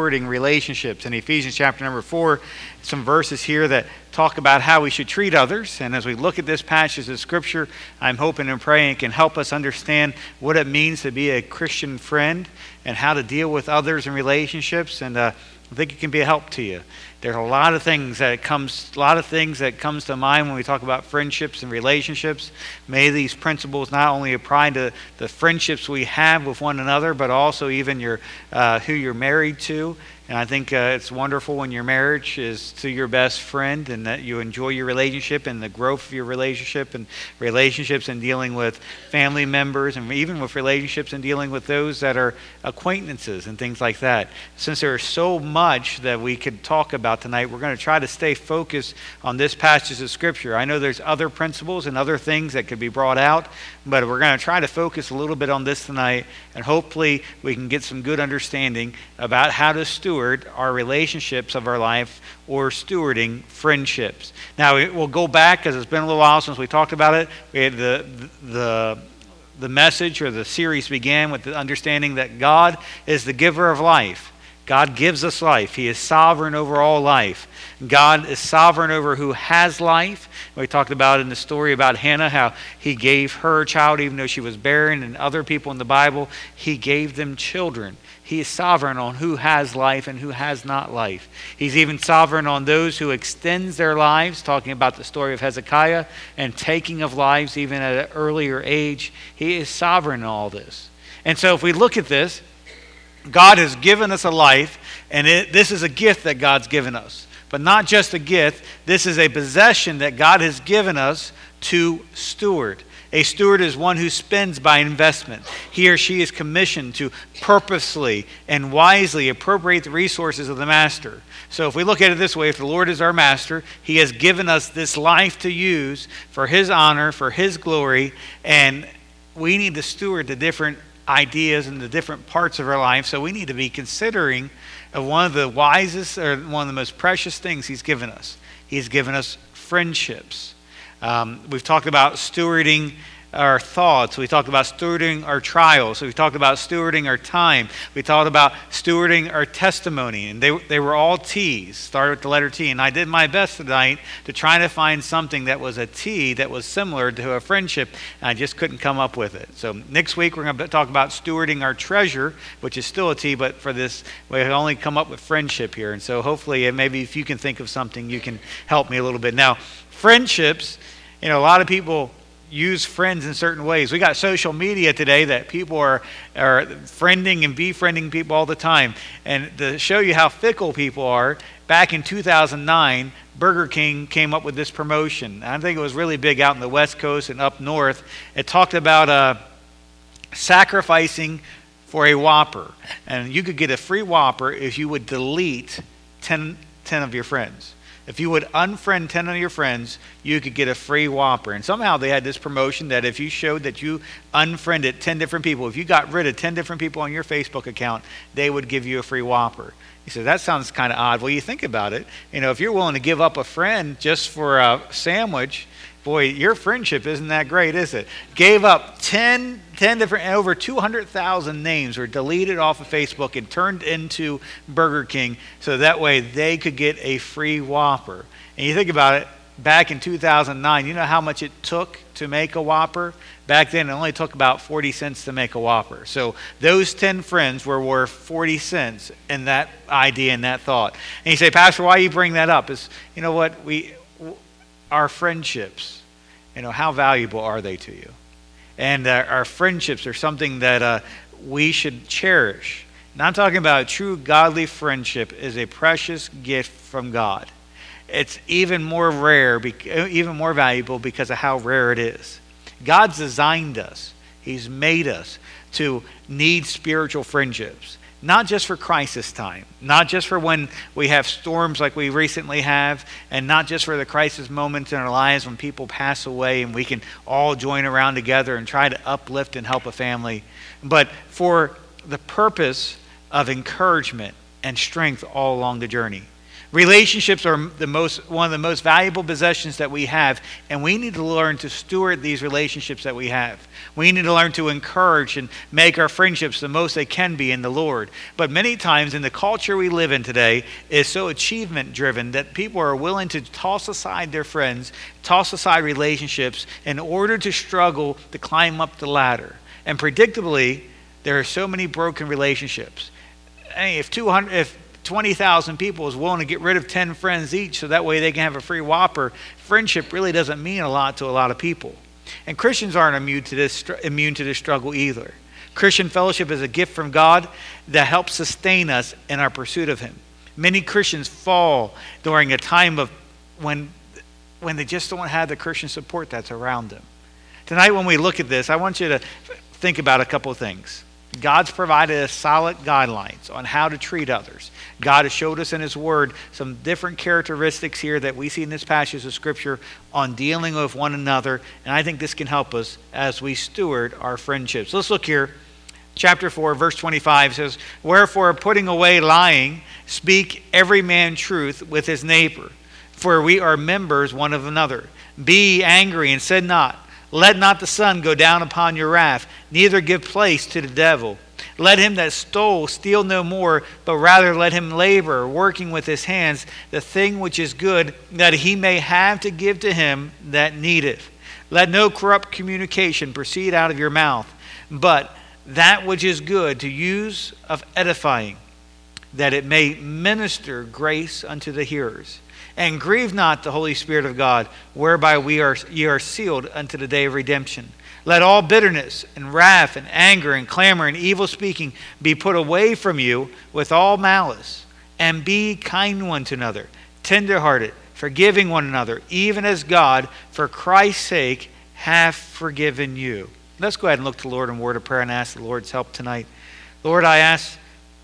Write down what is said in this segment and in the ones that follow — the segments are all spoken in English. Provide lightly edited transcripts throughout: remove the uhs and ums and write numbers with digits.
stewarding relationships. In Ephesians chapter number 4, some verses here that talk about how we should treat others. And as we look at this passage of Scripture, I'm hoping and praying it can help us understand what it means to be a Christian friend and how to deal with others in relationships. And I think it can be a help to you. There's a lot of things that comes to mind when we talk about friendships and relationships. May these principles not only apply to the friendships we have with one another, but also even who you're married to. And I think it's wonderful when your marriage is to your best friend and that you enjoy your relationship and the growth of your relationship and relationships and dealing with family members and even with relationships and dealing with those that are acquaintances and things like that. Since there's so much that we could talk about tonight, we're going to try to stay focused on this passage of Scripture. I know there's other principles and other things that could be brought out, but we're going to try to focus a little bit on this tonight, and hopefully we can get some good understanding about how to steward our relationships of our life or stewarding friendships. Now, we'll go back because it's been a little while since we talked about it. We had the message or the series began with the understanding that God is the giver of life. God gives us life. He is sovereign over all life. God is sovereign over who has life. We talked about in the story about Hannah, how he gave her a child even though she was barren, and other people in the Bible, he gave them children. He is sovereign on who has life and who has not life. He's even sovereign on those who extends their lives, talking about the story of Hezekiah and taking of lives even at an earlier age. He is sovereign in all this. And so if we look at this, God has given us a life, and this is a gift that God's given us. But not just a gift, this is a possession that God has given us to steward. A steward is one who spends by investment. He or she is commissioned to purposely and wisely appropriate the resources of the master. So if we look at it this way, if the Lord is our master, he has given us this life to use for his honor, for his glory, and we need to steward the different ideas and the different parts of our life. So we need to be considering of one of the wisest or one of the most precious things he's given us. He's given us friendships. We've talked about stewarding our thoughts. We talked about stewarding our trials. We talked about stewarding our time. We talked about stewarding our testimony. And they were all T's, started with the letter T. And I did my best tonight to try to find something that was a T that was similar to a friendship. And I just couldn't come up with it. So next week we're going to talk about stewarding our treasure, which is still a T, but for this we only come up with friendship here. And so hopefully maybe if you can think of something, you can help me a little bit. Now, friendships, a lot of people use friends in certain ways. We got social media today that people are friending and befriending people all the time. And to show you how fickle people are, back in 2009, Burger King came up with this promotion. I think it was really big out in the West Coast and up north. It talked about sacrificing for a Whopper. And you could get a free Whopper if you would delete 10 of your friends. If you would unfriend 10 of your friends, you could get a free Whopper. And somehow they had this promotion that if you showed that you unfriended 10 different people, if you got rid of 10 different people on your Facebook account, they would give you a free Whopper. You say, that sounds kind of odd. Well, you think about it. If you're willing to give up a friend just for a sandwich, boy, your friendship isn't that great, is it? Gave up 10 different, over 200,000 names were deleted off of Facebook and turned into Burger King so that way they could get a free Whopper. And you think about it, back in 2009, you know how much it took to make a Whopper? Back then, it only took about 40 cents to make a Whopper. So those 10 friends were worth 40 cents in that idea and that thought. And you say, Pastor, why you bring that up? Is, what, our friendships, how valuable are they to you? And our friendships are something that we should cherish. And I'm talking about a true godly friendship is a precious gift from God. It's even more rare, even more valuable because of how rare it is. God's designed us. He's made us to need spiritual friendships. Not just for crisis time, not just for when we have storms like we recently have, and not just for the crisis moments in our lives when people pass away and we can all join around together and try to uplift and help a family, but for the purpose of encouragement and strength all along the journey. Relationships are one of the most valuable possessions that we have, and we need to learn to steward these relationships that we have. We need to learn to encourage and make our friendships the most they can be in the Lord. But many times in the culture we live in today is so achievement driven that people are willing to toss aside their friends, toss aside relationships in order to struggle to climb up the ladder. And predictably, there are so many broken relationships. If 20,000 people is willing to get rid of 10 friends each so that way they can have a free Whopper, friendship really doesn't mean a lot to a lot of people. And Christians aren't immune to this struggle either. Christian fellowship is a gift from God that helps sustain us in our pursuit of Him. Many Christians fall during a time of when they just don't have the Christian support that's around them. Tonight when we look at this, I want you to think about a couple of things. God's provided us solid guidelines on how to treat others. God has showed us in His Word some different characteristics here that we see in this passage of Scripture on dealing with one another, and I think this can help us as we steward our friendships. Let's look here. Chapter 4, verse 25 says, "Wherefore, putting away lying, speak every man truth with his neighbor, for we are members one of another. Be angry and sin not. Let not the sun go down upon your wrath, neither give place to the devil. Let him that stole steal no more, but rather let him labor, working with his hands the thing which is good, that he may have to give to him that needeth. Let no corrupt communication proceed out of your mouth, but that which is good to use of edifying, that it may minister grace unto the hearers. And grieve not the Holy Spirit of God, whereby ye are sealed unto the day of redemption. Let all bitterness and wrath and anger and clamor and evil speaking be put away from you with all malice. And be kind one to another, tenderhearted, forgiving one another, even as God, for Christ's sake, hath forgiven you." Let's go ahead and look to the Lord in word of prayer and ask the Lord's help tonight. Lord, I ask,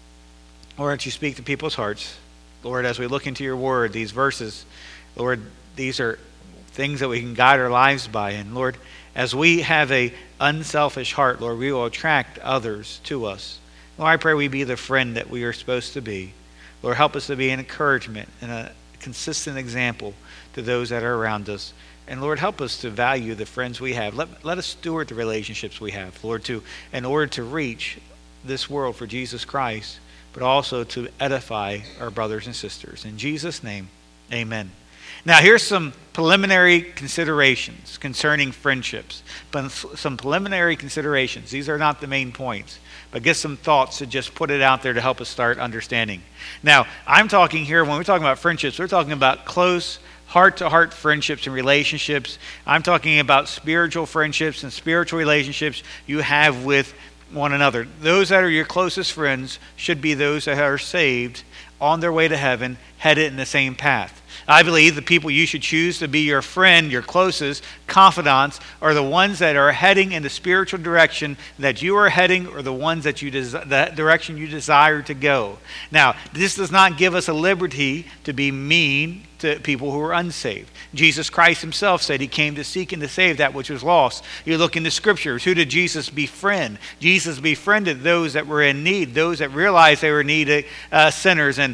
Lord, that you speak to people's hearts. Lord, as we look into your word, these verses, Lord, these are things that we can guide our lives by. And Lord, as we have an unselfish heart, Lord, we will attract others to us. Lord, I pray we be the friend that we are supposed to be. Lord, help us to be an encouragement and a consistent example to those that are around us. And Lord, help us to value the friends we have. Let us steward the relationships we have, Lord, in order to reach this world for Jesus Christ, but also to edify our brothers and sisters. In Jesus' name, amen. Now, here's some preliminary considerations concerning friendships. But some preliminary considerations. These are not the main points, but get some thoughts to just put it out there to help us start understanding. Now, I'm talking here, when we're talking about friendships, we're talking about close, heart-to-heart friendships and relationships. I'm talking about spiritual friendships and spiritual relationships you have with one another. Those that are your closest friends should be those that are saved, on their way to heaven, headed in the same path. I believe the people you should choose to be your friend, your closest confidants, are the ones that are heading in the spiritual direction that you are heading, or the ones that that direction you desire to go. Now, this does not give us a liberty to be mean to people who are unsaved. Jesus Christ himself said he came to seek and to save that which was lost. You look in the scriptures, who did Jesus befriend? Jesus befriended those that were in need, those that realized they were in need, sinners and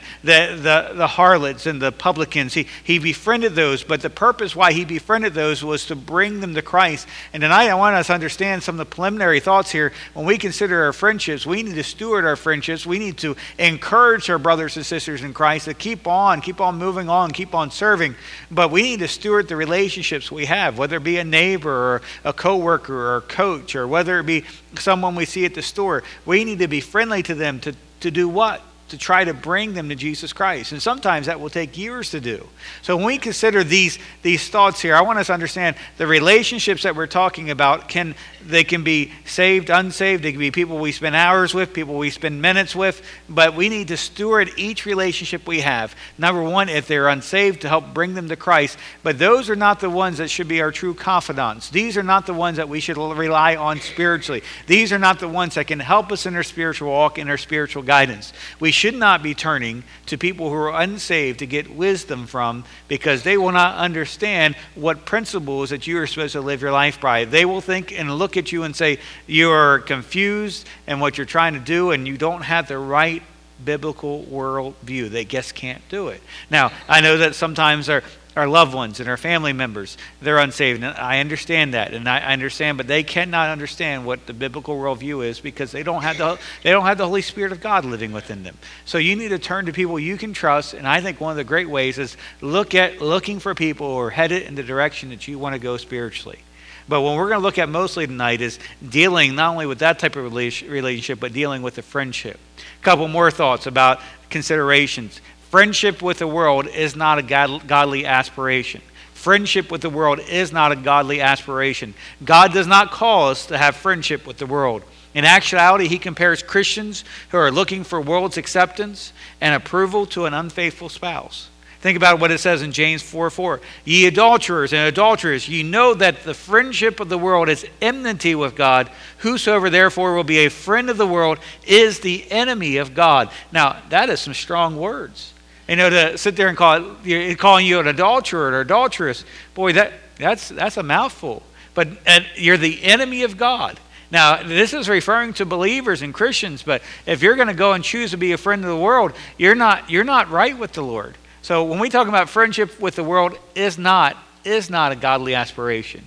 the harlots and the publicans. He befriended those, but the purpose why he befriended those was to bring them to Christ. And tonight I want us to understand some of the preliminary thoughts here. When we consider our friendships, we need to steward our friendships. We need to encourage our brothers and sisters in Christ to keep on moving on, keep on serving. But we need to steward the relationships we have, whether it be a neighbor or a coworker or a coach, or whether it be someone we see at the store. We need to be friendly to them to do what? To try to bring them to Jesus Christ. And sometimes that will take years to do. So when we consider these thoughts here, I want us to understand the relationships that we're talking about, they can be saved, unsaved. They can be people we spend hours with, people we spend minutes with, but we need to steward each relationship we have. Number one, if they're unsaved, to help bring them to Christ. But those are not the ones that should be our true confidants. These are not the ones that we should rely on spiritually. These are not the ones that can help us in our spiritual walk, in our spiritual guidance. We should not be turning to people who are unsaved to get wisdom from, because they will not understand what principles that you are supposed to live your life by. They will think and look at you and say you are confused in what you're trying to do, and you don't have the right biblical worldview. They just can't do it. Now, I know that sometimes our loved ones and our family members, they're unsaved. And I understand that, and I understand, but they cannot understand what the biblical worldview is because they don't have the Holy Spirit of God living within them. So you need to turn to people you can trust, and I think one of the great ways is looking for people who are headed in the direction that you want to go spiritually. But what we're going to look at mostly tonight is dealing not only with that type of relationship, but dealing with the friendship. A couple more thoughts about considerations. Friendship with the world is not a godly aspiration. Friendship with the world is not a godly aspiration. God does not call us to have friendship with the world. In actuality, he compares Christians who are looking for world's acceptance and approval to an unfaithful spouse. Think about what it says in James 4:4. Ye adulterers and adulterers, ye know that the friendship of the world is enmity with God. Whosoever therefore will be a friend of the world is the enemy of God. Now, that is some strong words. You know, to sit there and calling you an adulterer or adulteress, boy, that's a mouthful. But you're the enemy of God. Now, this is referring to believers and Christians, but if you're going to go and choose to be a friend of the world, you're not right with the Lord. So when we talk about friendship with the world is not a godly aspiration.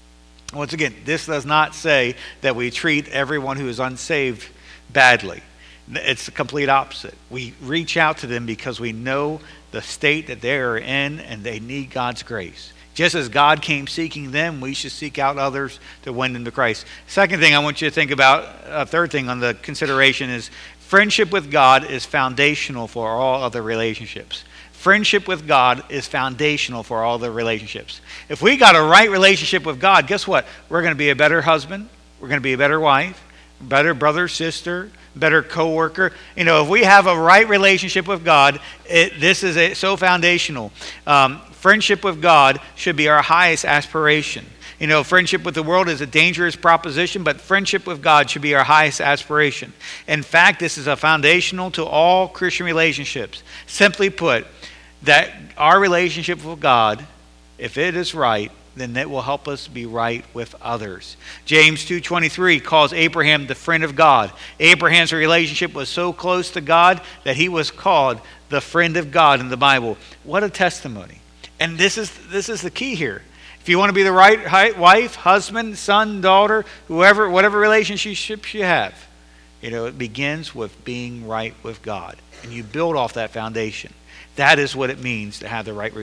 Once again, this does not say that we treat everyone who is unsaved badly. It's the complete opposite. We reach out to them because we know the state that they are in and they need God's grace. Just as God came seeking them, we should seek out others to win them to Christ. Second thing I want you to think about, third thing on the consideration is friendship with God is foundational for all other relationships. Friendship with God is foundational for all the relationships. If we got a right relationship with God, guess what? We're going to be a better husband. We're going to be a better wife, better brother, sister, better co-worker. You know, if we have a right relationship with God, this is so foundational. Friendship with God should be our highest aspiration. You know, friendship with the world is a dangerous proposition, but friendship with God should be our highest aspiration. In fact, this is a foundational to all Christian relationships. Simply put, that our relationship with God, if it is right, then it will help us be right with others. James 2:23 calls Abraham the friend of God. Abraham's relationship was so close to God that he was called the friend of God in the Bible. What a testimony. And this is the key here. If you want to be the right wife, husband, son, daughter, whatever relationships you have, you know, it begins with being right with God. And you build off that foundation. That is what it means to have the right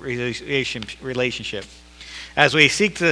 relationship. As we seek to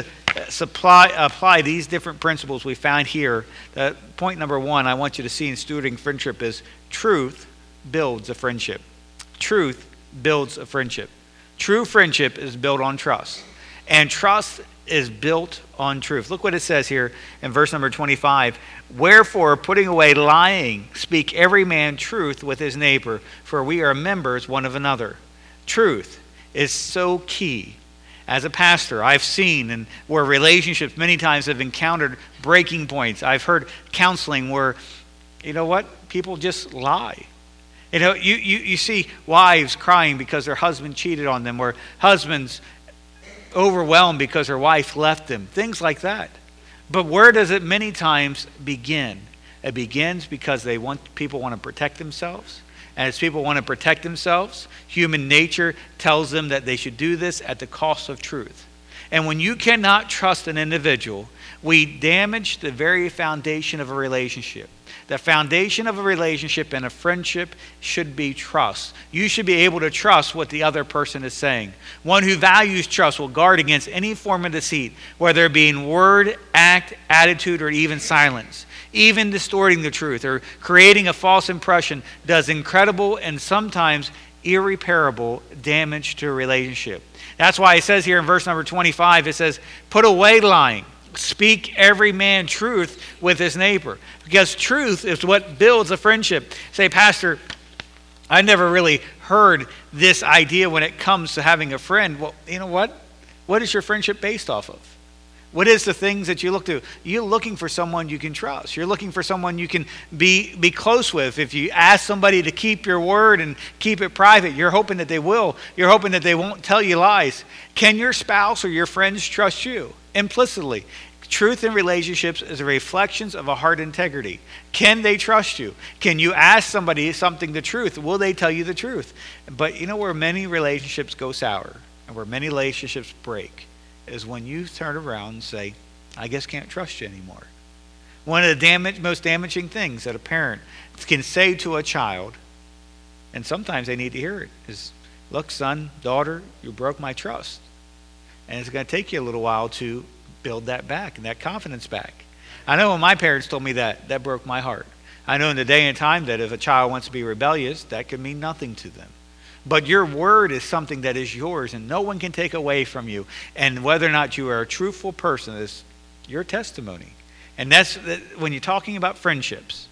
apply these different principles we found here, point number one I want you to see in stewarding friendship is truth builds a friendship. Truth builds a friendship. True friendship is built on trust. And trust is built on truth. Look what it says here in verse number 25. Wherefore, putting away lying, speak every man truth with his neighbor, for we are members one of another. Truth is so key. As a pastor, I've seen and where relationships many times have encountered breaking points. I've heard counseling where, you know what, people just lie. You know, you see wives crying because their husband cheated on them, or husbands overwhelmed because their wife left them, things like that. But where does it many times begin? It begins because people want to protect themselves. And as people want to protect themselves, human nature tells them that they should do this at the cost of truth. And when you cannot trust an individual, we damage the very foundation of a relationship. The foundation of a relationship and a friendship should be trust. You should be able to trust what the other person is saying. One who values trust will guard against any form of deceit, whether it be in word, act, attitude, or even silence. Even distorting the truth or creating a false impression does incredible and sometimes irreparable damage to a relationship. That's why it says here in verse number 25, it says, put away lying. Speak every man truth with his neighbor. Because truth is what builds a friendship. Say, Pastor, I never really heard this idea when it comes to having a friend. Well, you know what? What is your friendship based off of? What is the things that you look to? You're looking for someone you can trust. You're looking for someone you can be close with. If you ask somebody to keep your word and keep it private, you're hoping that they will. You're hoping that they won't tell you lies. Can your spouse or your friends trust you? Implicitly. Truth in relationships is a reflection of a heart integrity. Can they trust you? Can you ask somebody something the truth? Will they tell you the truth? But you know where many relationships go sour and where many relationships break is when you turn around and say, I guess can't trust you anymore. One of the most damaging things that a parent can say to a child, and sometimes they need to hear it, is, look, son, daughter, you broke my trust. And it's going to take you a little while to build that back and that confidence back. I know when my parents told me that broke my heart. I know in the day and time that if a child wants to be rebellious, that could mean nothing to them. But your word is something that is yours and no one can take away from you. And whether or not you are a truthful person is your testimony. And that's when you're talking about friendships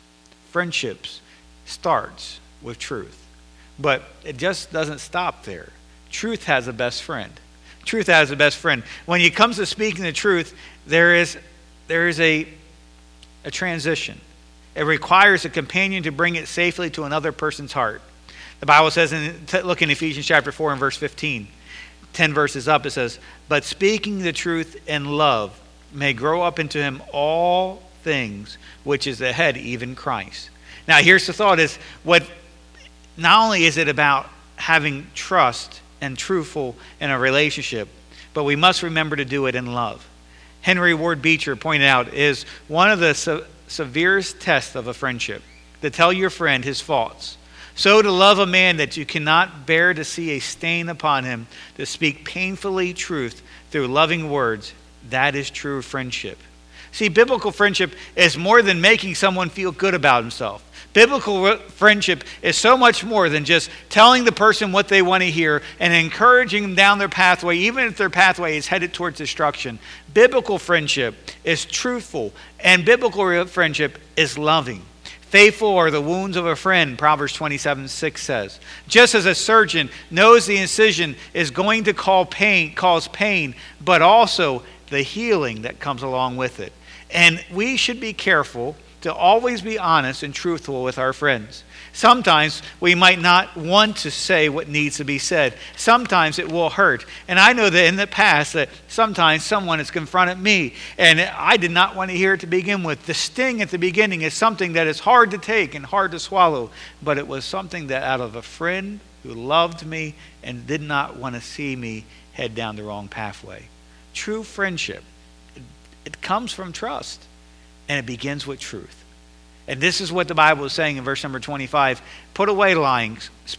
starts with truth. But it just doesn't stop there. Truth has a best friend. Truth has a best friend. When it comes to speaking the truth, there is a transition. It requires a companion to bring it safely to another person's heart. The Bible says, look in Ephesians chapter 4 and verse 15, 10 verses up, it says, but speaking the truth in love may grow up into him all things, which is the head, even Christ. Now here's the thought is, not only is it about having trust and truthful in a relationship, but we must remember to do it in love. Henry Ward Beecher pointed out is one of the severest tests of a friendship, to tell your friend his faults. So to love a man that you cannot bear to see a stain upon him, to speak painfully truth through loving words, that is true friendship. See, biblical friendship is more than making someone feel good about himself. Biblical friendship is so much more than just telling the person what they want to hear and encouraging them down their pathway, even if their pathway is headed towards destruction. Biblical friendship is truthful, and biblical friendship is loving. Faithful are the wounds of a friend, Proverbs 27:6 says. Just as a surgeon knows the incision is going to cause pain, but also the healing that comes along with it. And we should be careful to always be honest and truthful with our friends. Sometimes we might not want to say what needs to be said. Sometimes it will hurt. And I know that in the past that sometimes someone has confronted me and I did not want to hear it to begin with. The sting at the beginning is something that is hard to take and hard to swallow. But it was something that out of a friend who loved me and did not want to see me head down the wrong pathway. True friendship, it comes from trust. And it begins with truth. And this is what the Bible is saying in verse number 25. Put away lying,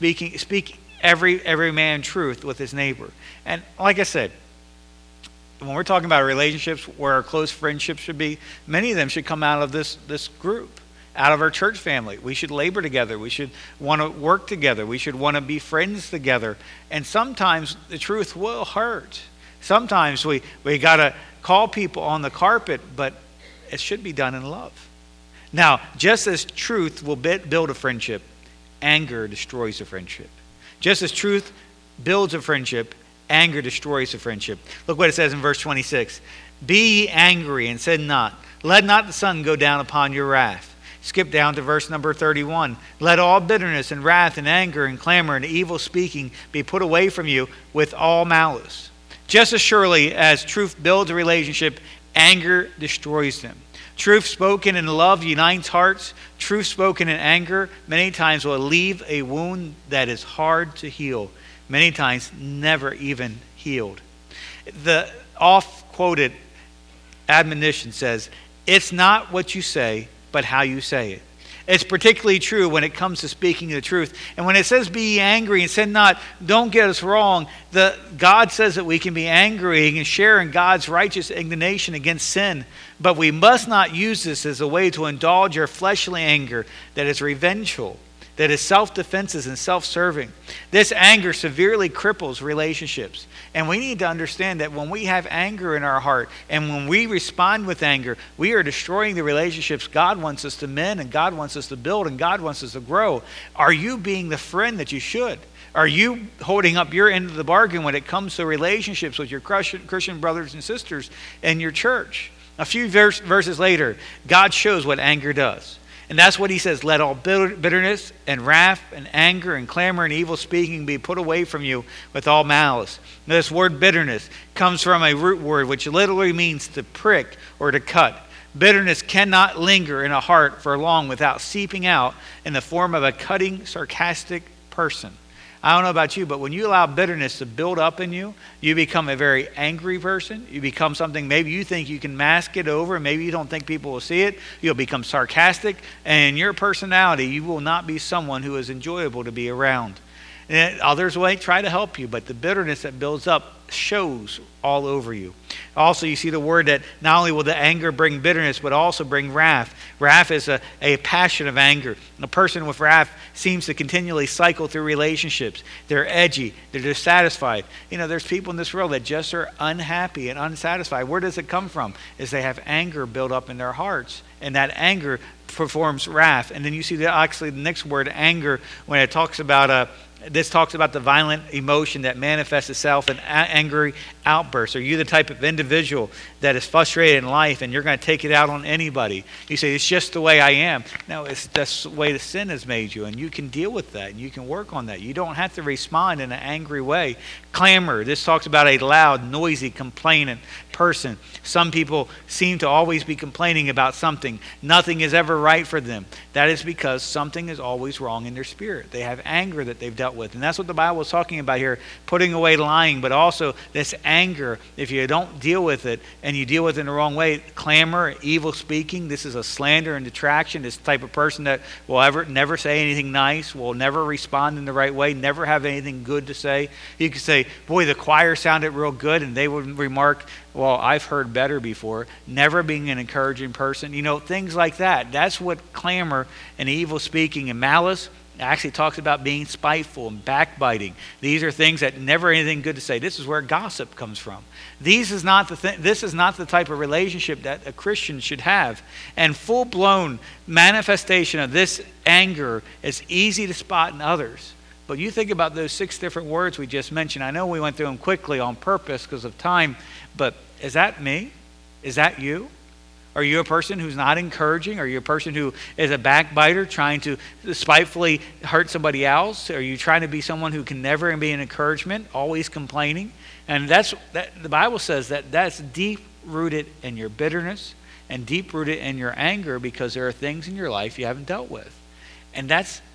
speak every man truth with his neighbor. And like I said, when we're talking about relationships where our close friendships should be, many of them should come out of this group, out of our church family. We should labor together. We should want to work together. We should want to be friends together. And sometimes the truth will hurt. Sometimes we got to call people on the carpet, but it should be done in love. Now, just as truth will build a friendship, anger destroys a friendship. Just as truth builds a friendship, anger destroys a friendship. Look what it says in verse 26. Be ye angry and sin not. Let not the sun go down upon your wrath. Skip down to verse number 31. Let all bitterness and wrath and anger and clamor and evil speaking be put away from you with all malice. Just as surely as truth builds a relationship, anger destroys them. Truth spoken in love unites hearts. Truth spoken in anger many times will leave a wound that is hard to heal. Many times never even healed. The oft-quoted admonition says, it's not what you say, but how you say it. It's particularly true when it comes to speaking the truth. And when it says be angry and sin not, don't get us wrong. God says that we can be angry and share in God's righteous indignation against sin. But we must not use this as a way to indulge our fleshly anger that is revengeful, that is self-defensive and self-serving. This anger severely cripples relationships. And we need to understand that when we have anger in our heart and when we respond with anger, we are destroying the relationships God wants us to mend and God wants us to build and God wants us to grow. Are you being the friend that you should? Are you holding up your end of the bargain when it comes to relationships with your Christian brothers and sisters in your church? A few verses later, God shows what anger does. And that's what he says. Let all bitterness and wrath and anger and clamor and evil speaking be put away from you with all malice. Now, this word bitterness comes from a root word which literally means to prick or to cut. Bitterness cannot linger in a heart for long without seeping out in the form of a cutting, sarcastic person. I don't know about you, but when you allow bitterness to build up in you, you become a very angry person. You become something maybe you think you can mask it over. Maybe you don't think people will see it. You'll become sarcastic. And in your personality, you will not be someone who is enjoyable to be around. And others will try to help you, but the bitterness that builds up shows all over you. Also, you see the word that not only will the anger bring bitterness, but also bring wrath. Wrath is a passion of anger. A person with wrath seems to continually cycle through relationships. They're edgy. They're dissatisfied. You know, there's people in this world that just are unhappy and unsatisfied. Where does it come from? Is they have anger built up in their hearts, and that anger performs wrath. And then you see actually the next word, anger, when it talks about this talks about the violent emotion that manifests itself in angry outbursts. Are you the type of individual that is frustrated in life and you're going to take it out on anybody? You say, it's just the way I am. No, it's just the way the sin has made you, and you can deal with that and you can work on that. You don't have to respond in an angry way. Clamor, this talks about a loud, noisy, complainant person. Some people seem to always be complaining about something. Nothing is ever right for them. That is because something is always wrong in their spirit. They have anger that they've dealt with. And that's what the Bible is talking about here, putting away lying, but also this anger. If you don't deal with it and you deal with it in the wrong way, clamor, evil speaking, this is a slander and detraction. This type of person that will never say anything nice, will never respond in the right way, never have anything good to say. You could say, boy, the choir sounded real good, and they would remark, well, I've heard better before. Never being an encouraging person. You know, things like that. That's what clamor and evil speaking and malice actually talks about, being spiteful and backbiting. These are things that never anything good to say. This is where gossip comes from. This is not the type of relationship that a Christian should have. And full-blown manifestation of this anger is easy to spot in others. But you think about those 6 different words we just mentioned. I know we went through them quickly on purpose because of time, but is that me? Is that you? Are you a person who's not encouraging? Are you a person who is a backbiter trying to spitefully hurt somebody else? Are you trying to be someone who can never be an encouragement, always complaining? And the Bible says that's deep-rooted in your bitterness and deep-rooted in your anger, because there are things in your life you haven't dealt with. And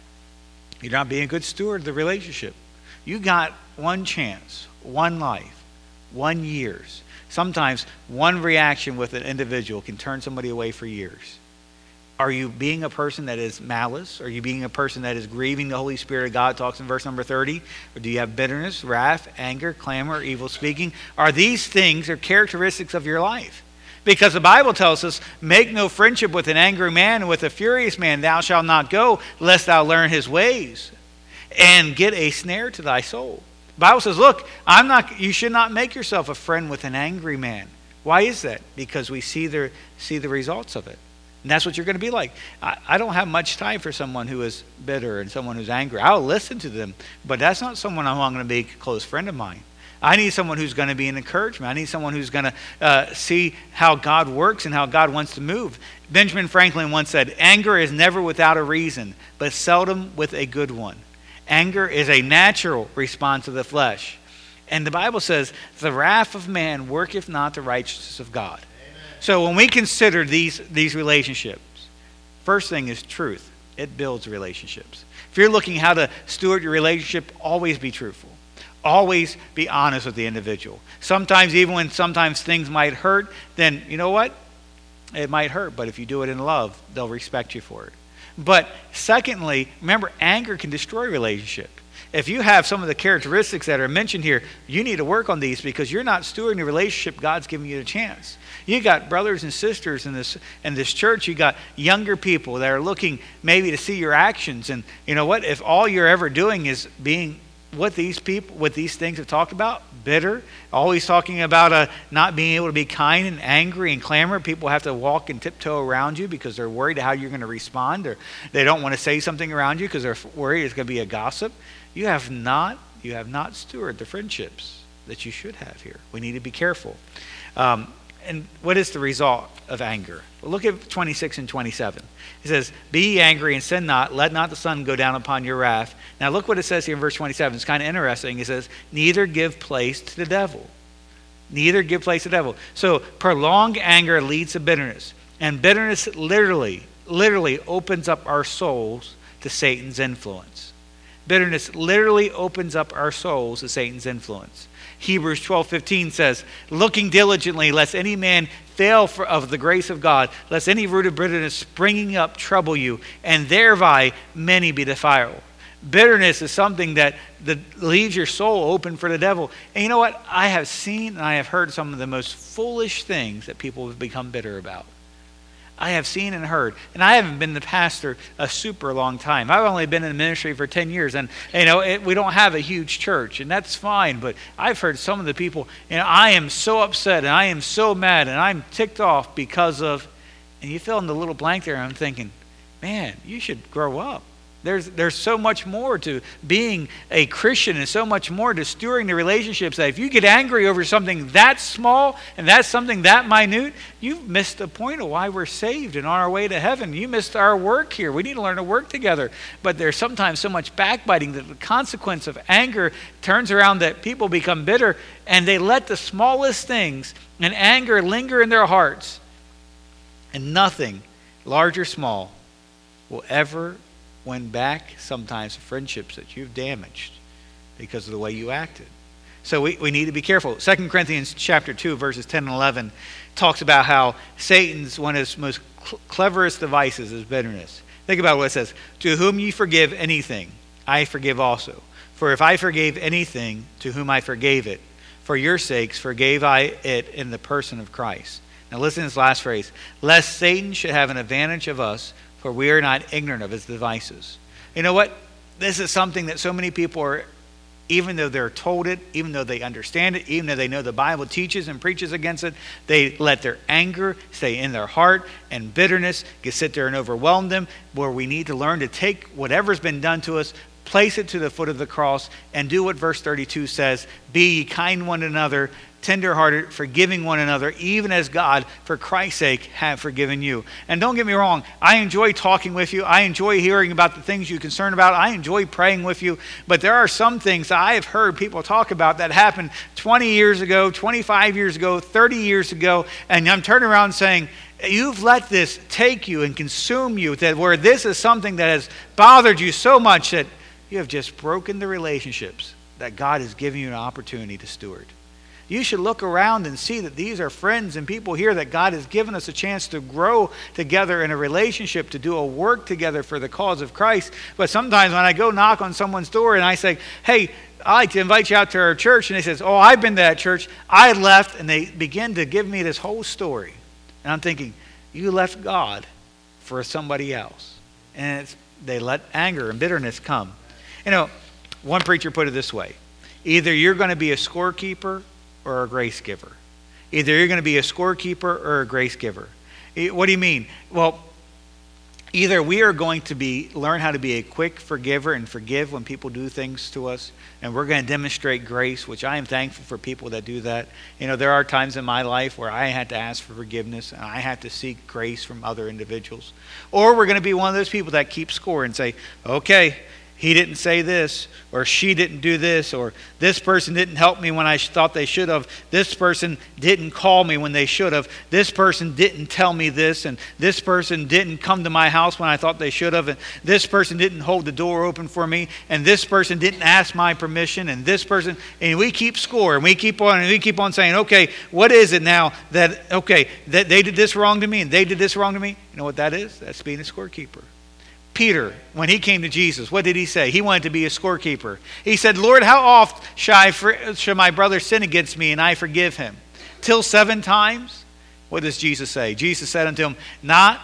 you're not being a good steward of the relationship. You got one chance, one life, 1 year. Sometimes one reaction with an individual can turn somebody away for years. Are you being a person that is malice? Are you being a person that is grieving the Holy Spirit of God? Talks in verse number 30. Or do you have bitterness, wrath, anger, clamor, evil speaking? Are these things characteristics of your life? Because the Bible tells us, make no friendship with an angry man, and with a furious man thou shalt not go, lest thou learn his ways, and get a snare to thy soul. The Bible says, look, you should not make yourself a friend with an angry man. Why is that? Because we see the results of it. And that's what you're going to be like. I don't have much time for someone who is bitter and someone who's angry. I'll listen to them, but that's not someone I'm going to be a close friend of mine. I need someone who's going to be an encouragement. I need someone who's going to see how God works and how God wants to move. Benjamin Franklin once said, anger is never without a reason, but seldom with a good one. Anger is a natural response of the flesh. And the Bible says, the wrath of man worketh not the righteousness of God. Amen. So when we consider these relationships, first thing is truth. It builds relationships. If you're looking how to steward your relationship, always be truthful. Always be honest with the individual. Sometimes, even when sometimes things might hurt, then you know what? It might hurt, but if you do it in love, they'll respect you for it. But secondly, remember, anger can destroy relationship. If you have some of the characteristics that are mentioned here, you need to work on these, because you're not stewarding the relationship God's giving you a chance. You got brothers and sisters in this church. You got younger people that are looking maybe to see your actions. And you know what? If all you're ever doing is being what these things have talked about, bitter, always talking about not being able to be kind and angry and clamor. People have to walk and tiptoe around you because they're worried how you're going to respond, or they don't want to say something around you because they're worried it's going to be a gossip. You have not stewarded the friendships that you should have here. We need to be careful. And what is the result of anger? Well, look at 26 and 27. It says, be ye angry and sin not. Let not the sun go down upon your wrath. Now look what it says here in verse 27. It's kind of interesting. It says, neither give place to the devil. Neither give place to the devil. So prolonged anger leads to bitterness. And bitterness literally opens up our souls to Satan's influence. Bitterness literally opens up our souls to Satan's influence. Hebrews 12:15 says, looking diligently, lest any man fail of the grace of God, lest any root of bitterness springing up trouble you, and thereby many be defiled. Bitterness is something that leaves your soul open for the devil. And you know what? I have seen and I have heard some of the most foolish things that people have become bitter about. I have seen and heard. And I haven't been the pastor a super long time. I've only been in the ministry for 10 years. And, we don't have a huge church. And that's fine. But I've heard some of the people, I am so upset and I am so mad and I'm ticked off because of, and you fill in the little blank there. And I'm thinking, man, you should grow up. There's so much more to being a Christian and so much more to stewarding the relationships that if you get angry over something that small and that's something that minute, you've missed the point of why we're saved and on our way to heaven. You missed our work here. We need to learn to work together. But there's sometimes so much backbiting that the consequence of anger turns around that people become bitter and they let the smallest things and anger linger in their hearts. And nothing, large or small, will ever win back sometimes friendships that you've damaged because of the way you acted. So we need to be careful. 2 Corinthians chapter 2, verses 10 and 11 talks about how Satan's one of his most cleverest devices is bitterness. Think about what it says. To whom ye forgive anything, I forgive also. For if I forgave anything, to whom I forgave it, for your sakes forgave I it in the person of Christ. Now listen to this last phrase. Lest Satan should have an advantage of us, for we are not ignorant of his devices. You know what? This is something that so many people are, even though they're told it, even though they understand it, even though they know the Bible teaches and preaches against it, they let their anger stay in their heart and bitterness can sit there and overwhelm them, where we need to learn to take whatever's been done to us, place it to the foot of the cross, and do what verse 32 says, be ye kind one another, tenderhearted, forgiving one another, even as God, for Christ's sake, have forgiven you. And don't get me wrong, I enjoy talking with you. I enjoy hearing about the things you're concerned about. I enjoy praying with you. But there are some things that I have heard people talk about that happened 20 years ago, 25 years ago, 30 years ago, and I'm turning around saying, you've let this take you and consume you, that where this is something that has bothered you so much that you have just broken the relationships that God has given you an opportunity to steward. You should look around and see that these are friends and people here that God has given us a chance to grow together in a relationship, to do a work together for the cause of Christ. But sometimes when I go knock on someone's door and I say, hey, I'd like to invite you out to our church, and they says, oh, I've been to that church, I left, and they begin to give me this whole story. And I'm thinking, you left God for somebody else. And they let anger and bitterness come. One preacher put it this way. Either you're going to be a scorekeeper or a grace giver. Either you're going to be a scorekeeper or a grace giver. What do you mean? Well, either we are going to learn how to be a quick forgiver and forgive when people do things to us, and we're going to demonstrate grace, which I am thankful for people that do that. There are times in my life where I had to ask for forgiveness and I had to seek grace from other individuals. Or we're going to be one of those people that keep score and say, okay, he didn't say this, or she didn't do this, or this person didn't help me when I thought they should have. This person didn't call me when they should have. This person didn't tell me this, and this person didn't come to my house when I thought they should have, and this person didn't hold the door open for me, and this person didn't ask my permission, and this person, and we keep score, and we keep on saying, okay, what is it now that they did this wrong to me, and they did this wrong to me? You know what that is? That's being a scorekeeper. Peter, when he came to Jesus, what did he say? He wanted to be a scorekeeper. He said, Lord, how oft shall my brother sin against me and I forgive him? Till 7 times? What does Jesus say? Jesus said unto him, not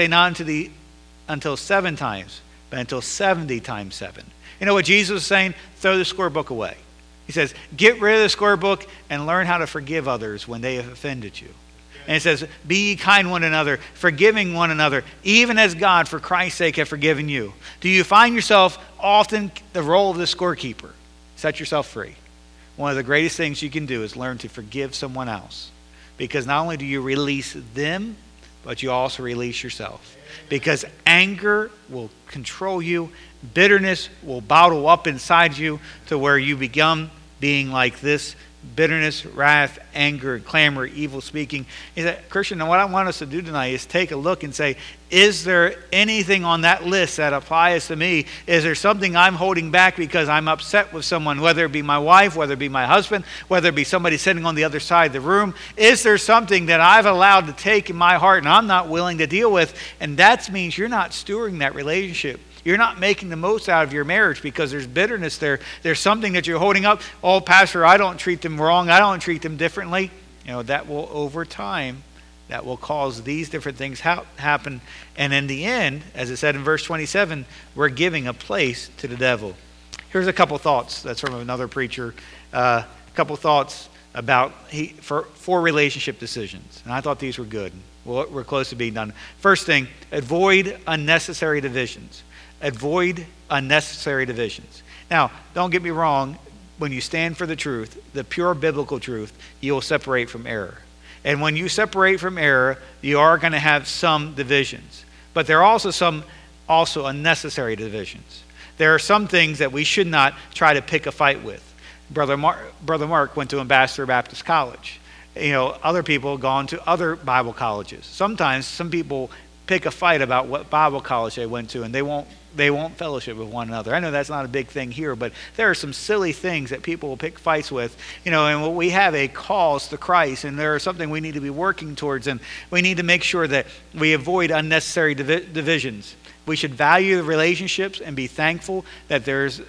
until 7 times, but until 70 times 7. You know what Jesus was saying? Throw the scorebook away. He says, get rid of the scorebook and learn how to forgive others when they have offended you. And it says, be ye kind one another, forgiving one another, even as God, for Christ's sake, have forgiven you. Do you find yourself often the role of the scorekeeper? Set yourself free. One of the greatest things you can do is learn to forgive someone else. Because not only do you release them, but you also release yourself. Because anger will control you. Bitterness will bottle up inside you to where you become being like this. Bitterness, wrath, anger, clamor, evil speaking. He said, Christian, what I want us to do tonight is take a look and say, is there anything on that list that applies to me? Is there something I'm holding back because I'm upset with someone, whether it be my wife, whether it be my husband, whether it be somebody sitting on the other side of the room? Is there something that I've allowed to take in my heart and I'm not willing to deal with? And that means you're not stewarding that relationship. You're not making the most out of your marriage because there's bitterness there. There's something that you're holding up. Oh, Pastor, I don't treat them wrong. I don't treat them differently. That will, over time, that will cause these different things happen. And in the end, as it said in verse 27, we're giving a place to the devil. Here's a couple thoughts. That's from another preacher. A couple thoughts about for relationship decisions. And I thought these were good. Well, we're close to being done. First thing, avoid unnecessary divisions. Avoid unnecessary divisions. Now, don't get me wrong. When you stand for the truth, the pure biblical truth, you'll separate from error. And when you separate from error, you are going to have some divisions. But there are also unnecessary divisions. There are some things that we should not try to pick a fight with. Brother Mark went to Ambassador Baptist College. Other people have gone to other Bible colleges. Sometimes some people pick a fight about what Bible college they went to, and they won't fellowship with one another. I know that's not a big thing here, but there are some silly things that people will pick fights with. And we have a cause to Christ, and there is something we need to be working towards, and we need to make sure that we avoid unnecessary divisions. We should value the relationships and be thankful that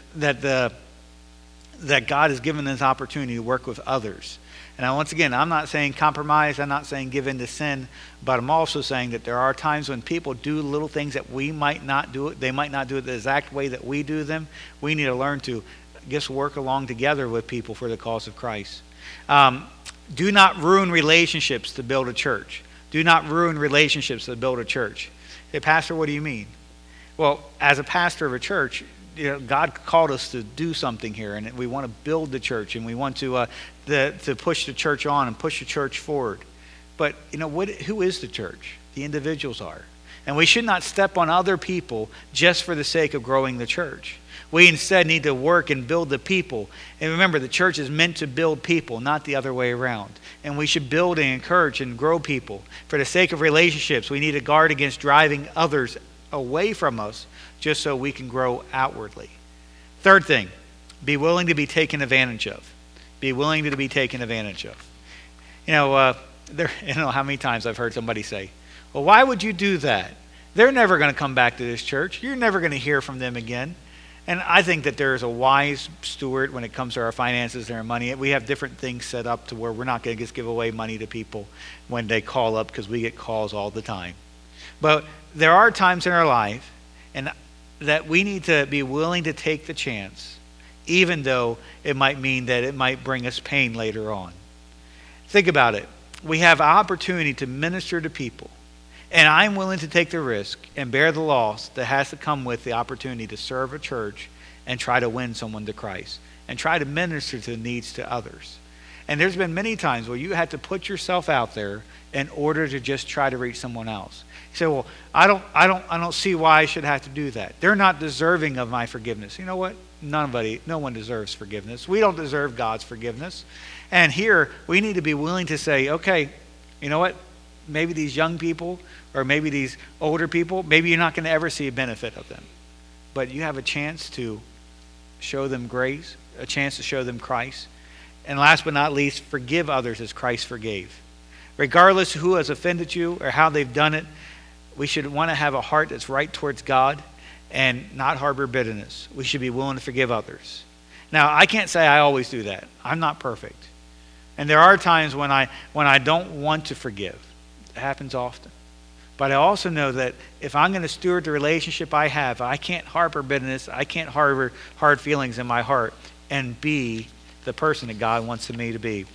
that God has given this opportunity to work with others. And once again, I'm not saying compromise. I'm not saying give in to sin. But I'm also saying that there are times when people do little things that we might not do it. They might not do it the exact way that we do them. We need to learn to just work along together with people for the cause of Christ. Do not ruin relationships to build a church. Do not ruin relationships to build a church. Hey, Pastor, what do you mean? Well, as a pastor of a church, God called us to do something here, and we want to build the church, and we want to push the church on and push the church forward. But who is the church? The individuals are, and we should not step on other people just for the sake of growing the church. We instead need to work and build the people. And remember, the church is meant to build people, not the other way around. And we should build and encourage and grow people. For the sake of relationships, we need to guard against driving others away from us just so we can grow outwardly. Third thing, be willing to be taken advantage of. Be willing to be taken advantage of. I don't know how many times I've heard somebody say, well, why would you do that? They're never going to come back to this church. You're never going to hear from them again. And I think that there is a wise steward when it comes to our finances and our money. We have different things set up to where we're not going to just give away money to people when they call up, because we get calls all the time. But there are times in our life and that we need to be willing to take the chance, even though it might mean that it might bring us pain later on. Think about it. We have an opportunity to minister to people, and I'm willing to take the risk and bear the loss that has to come with the opportunity to serve a church and try to win someone to Christ and try to minister to the needs to others. And there's been many times where you had to put yourself out there in order to just try to reach someone else. You say, well, I don't see why I should have to do that. They're not deserving of my forgiveness. You know what? No one deserves forgiveness. We don't deserve God's forgiveness. And here, we need to be willing to say, okay, you know what? Maybe these young people or maybe these older people, maybe you're not going to ever see a benefit of them. But you have a chance to show them grace, a chance to show them Christ. And last but not least, forgive others as Christ forgave. Regardless of who has offended you or how they've done it, we should want to have a heart that's right towards God and not harbor bitterness. We should be willing to forgive others. Now, I can't say I always do that. I'm not perfect. And there are times when I don't want to forgive. It happens often. But I also know that if I'm going to steward the relationship I have, I can't harbor bitterness. I can't harbor hard feelings in my heart and be the person that God wants me to be.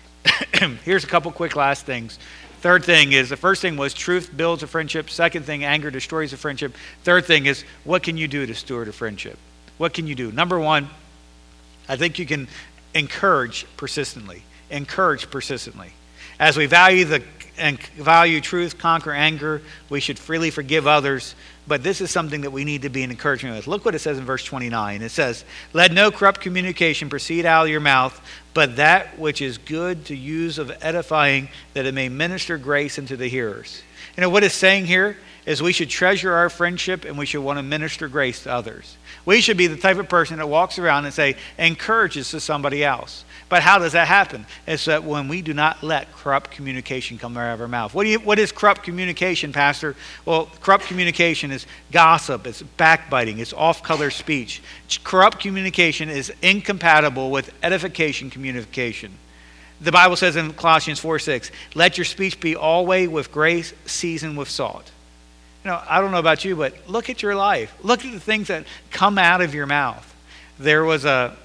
Here's a couple quick last things. Third thing is, the first thing was truth builds a friendship. Second thing, anger destroys a friendship. Third thing is, what can you do to steward a friendship? What can you do? Number one, I think you can encourage persistently. Encourage persistently. As we value truth, conquer anger, we should freely forgive others. But this is something that we need to be an encouragement with. Look what it says in verse 29. It says, "Let no corrupt communication proceed out of your mouth, but that which is good to use of edifying, that it may minister grace unto the hearers." You know, what it's saying here is we should treasure our friendship and we should want to minister grace to others. We should be the type of person that walks around and encourages to somebody else. But how does that happen? It's that when we do not let corrupt communication come out of our mouth. What is corrupt communication, Pastor? Well, corrupt communication is gossip, it's backbiting, it's off-color speech. Corrupt communication is incompatible with edification communication. The Bible says in Colossians 4:6, "Let your speech be always with grace, seasoned with salt." You know, I don't know about you, but look at your life. Look at the things that come out of your mouth. There was a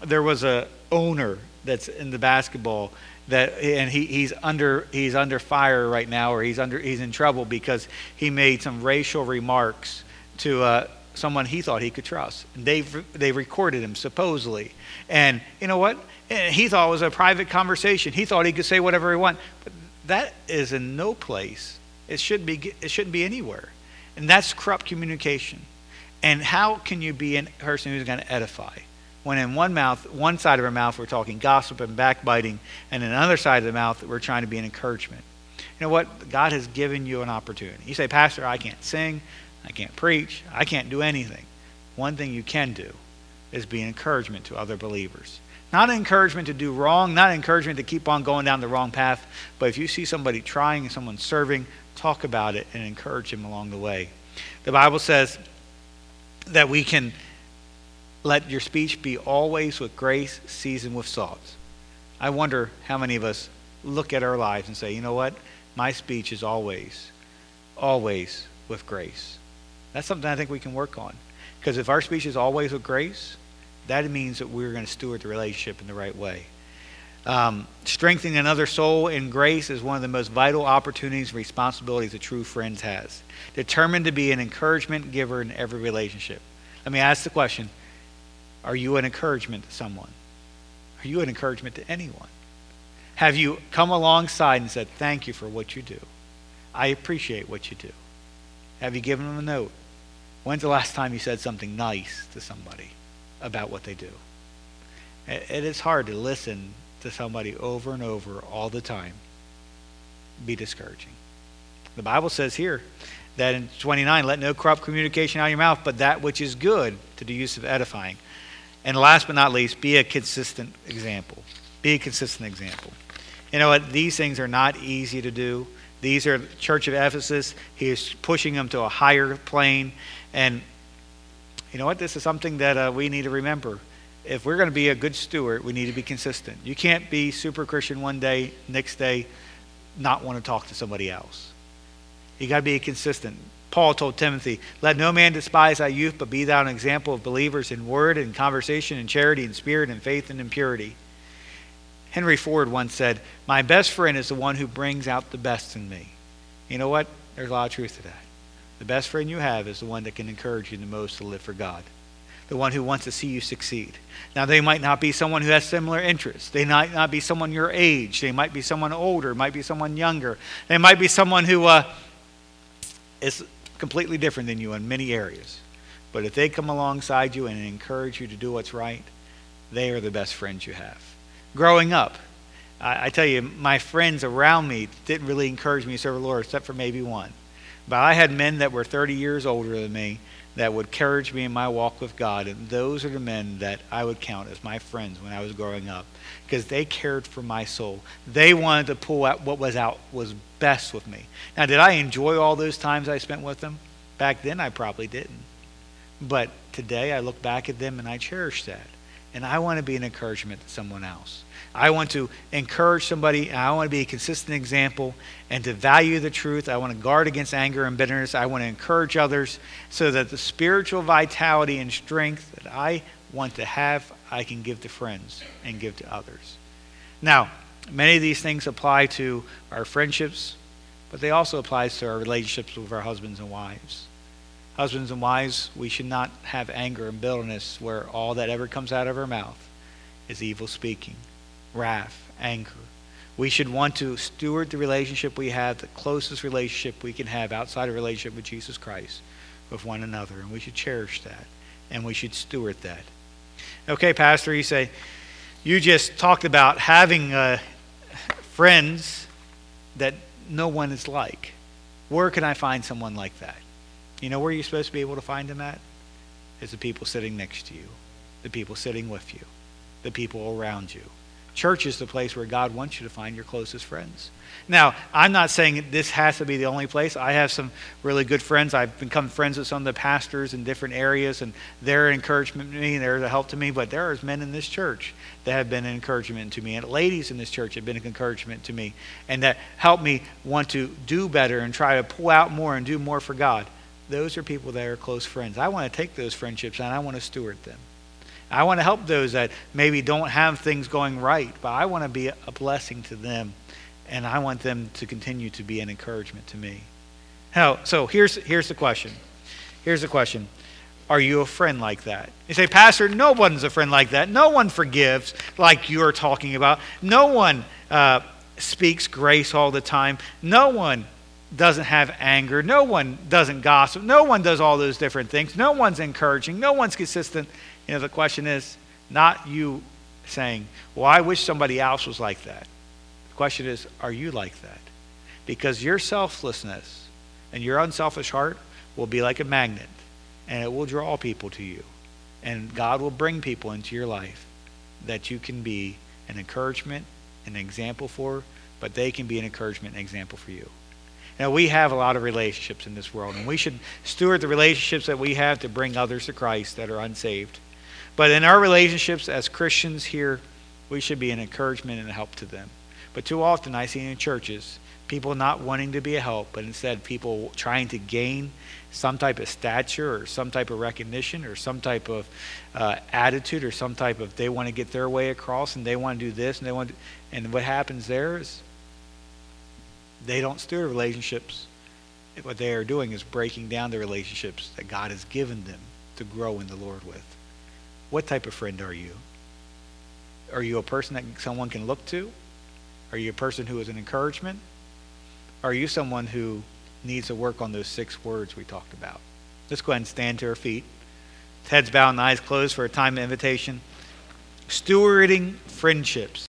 owner that's in the basketball and he's under fire right now, or he's in trouble because he made some racial remarks to someone he thought he could trust. And they recorded him supposedly, and you know what? He thought it was a private conversation. He thought he could say whatever he wants, but that is in no place. It shouldn't be anywhere, and that's corrupt communication. And how can you be a person who's going to edify when in one side of our mouth we're talking gossip and backbiting, and in another side of the mouth we're trying to be an encouragement? You know what? God has given you an opportunity. You say, "Pastor, I can't sing, I can't preach, I can't do anything." One thing you can do is be an encouragement to other believers. Not an encouragement to do wrong, not an encouragement to keep on going down the wrong path, but if you see somebody trying, someone serving, talk about it and encourage them along the way. The Bible says that we can let your speech be always with grace, seasoned with salt. I wonder how many of us look at our lives and say, "You know what? My speech is always with grace." That's something I think we can work on. Because if our speech is always with grace, that means that we're going to steward the relationship in the right way. Strengthening another soul in grace is one of the most vital opportunities and responsibilities a true friend has. Determined to be an encouragement giver in every relationship. Let me ask the question, are you an encouragement to someone? Are you an encouragement to anyone? Have you come alongside and said, "Thank you for what you do. I appreciate what you do"? Have you given them a note? When's the last time you said something nice to somebody about what they do? It is hard to listen to somebody over and over all the time. Be discouraging. The Bible says here that in 29, "Let no corrupt communication out of your mouth, but that which is good to the use of edifying." And last but not least, be a consistent example. Be a consistent example. You know what? These things are not easy to do. These are the Church of Ephesus. He is pushing them to a higher plane. And you know what? This is something that we need to remember. If we're going to be a good steward, we need to be consistent. You can't be super Christian one day, next day not want to talk to somebody else. You got to be consistent. Paul told Timothy, "Let no man despise thy youth, but be thou an example of believers in word and conversation and charity and spirit and faith and in purity." Henry Ford once said, "My best friend is the one who brings out the best in me." You know what? There's a lot of truth to that. The best friend you have is the one that can encourage you the most to live for God. The one who wants to see you succeed. Now, they might not be someone who has similar interests. They might not be someone your age. They might be someone older. Might be someone younger. They might be someone who is completely different than you in many areas. But if they come alongside you and encourage you to do what's right, they are the best friends you have. Growing up, I tell you, my friends around me didn't really encourage me to serve the Lord, except for maybe one. But I had men that were 30 years older than me that would encourage me in my walk with God. And those are the men that I would count as my friends when I was growing up, because they cared for my soul. They wanted to pull out what was best with me. Now, did I enjoy all those times I spent with them? Back then, I probably didn't. But today, I look back at them and I cherish that. And I want to be an encouragement to someone else. I want to encourage somebody, and I want to be a consistent example and to value the truth. I want to guard against anger and bitterness. I want to encourage others so that the spiritual vitality and strength that I want to have, I can give to friends and give to others. Now, many of these things apply to our friendships, but they also apply to our relationships with our husbands and wives. Husbands and wives, we should not have anger and bitterness where all that ever comes out of our mouth is evil speaking, wrath, anger. We should want to steward the relationship we have, the closest relationship we can have outside a relationship with Jesus Christ, with one another. And we should cherish that. And we should steward that. Okay, Pastor, you say, you just talked about having friends that no one is like. Where can I find someone like that? You know where you're supposed to be able to find them at? It's the people sitting next to you, the people sitting with you, the people around you. Church is the place where God wants you to find your closest friends. Now, I'm not saying this has to be the only place. I have some really good friends. I've become friends with some of the pastors in different areas, and they're an encouragement to me, and they're a help to me. But there are men in this church that have been an encouragement to me, and ladies in this church have been an encouragement to me, and that help me want to do better and try to pull out more and do more for God. Those are people that are close friends. I want to take those friendships and I want to steward them. I want to help those that maybe don't have things going right, but I want to be a blessing to them, and I want them to continue to be an encouragement to me. Now, so here's the question. Here's the question. Are you a friend like that? You say, Pastor, no one's a friend like that. No one forgives like you're talking about. No one speaks grace all the time. No one doesn't have anger. No one doesn't gossip. No one does all those different things. No one's encouraging. No one's consistent. You know, the question is not you saying, well, I wish somebody else was like that. The question is, are you like that? Because your selflessness and your unselfish heart will be like a magnet, and it will draw people to you. And God will bring people into your life that you can be an encouragement, an example for, but they can be an encouragement and example for you. Now, we have a lot of relationships in this world, and we should steward the relationships that we have to bring others to Christ that are unsaved. But in our relationships as Christians here, we should be an encouragement and a help to them. But too often I see in churches, people not wanting to be a help, but instead people trying to gain some type of stature or some type of recognition or some type of attitude or some type of, they want to get their way across and they want to do this and they want to, and what happens there is they don't steward relationships. What they are doing is breaking down the relationships that God has given them to grow in the Lord with. What type of friend are you? Are you a person that someone can look to? Are you a person who is an encouragement? Are you someone who needs to work on those 6 words we talked about? Let's go ahead and stand to our feet. Heads bowed and eyes closed for a time of invitation. Stewarding friendships.